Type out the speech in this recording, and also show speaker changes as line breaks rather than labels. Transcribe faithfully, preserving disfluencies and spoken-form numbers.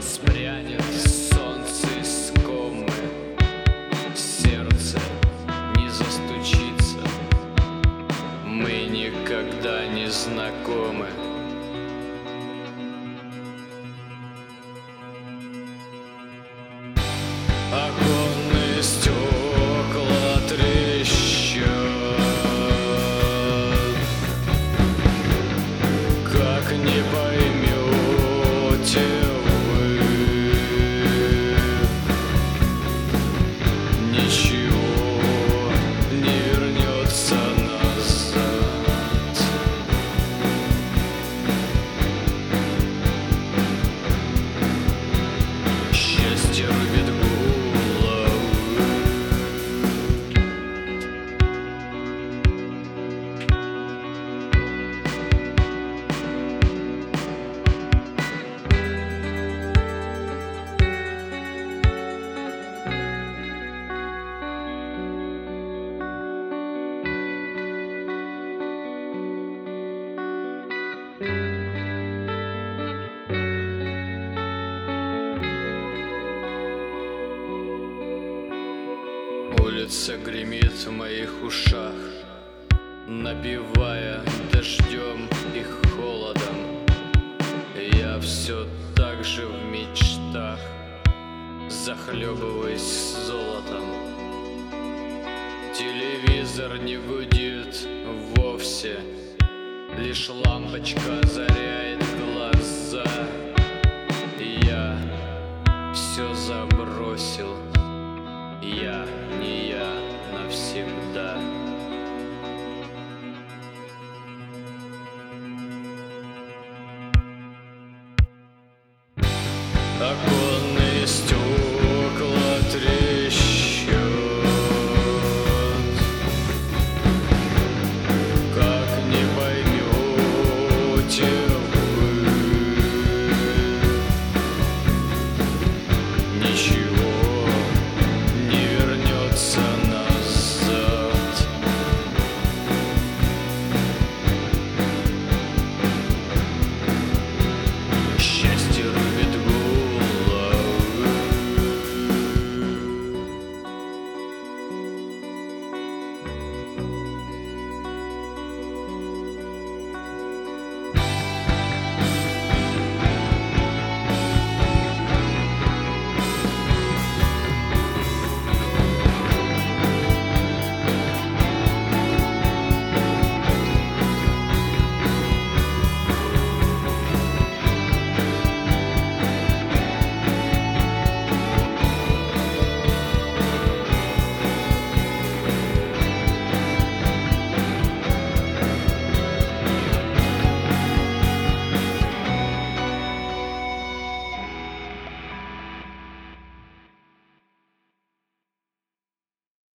воспрянет солнце из комы, сердце не застучится, мы никогда не знакомы. Оконные стекла трещат, как не поймете вы, ничего не вернется назад. Счастье рубит голову. Улица гремит в моих ушах, набивая дождем и холодом. Я все так же в мечтах, захлебываясь золотом. Телевизор не гудит вовсе, лишь лампочка озаряет глаза. Я все забросил, я не я навсегда. Оконные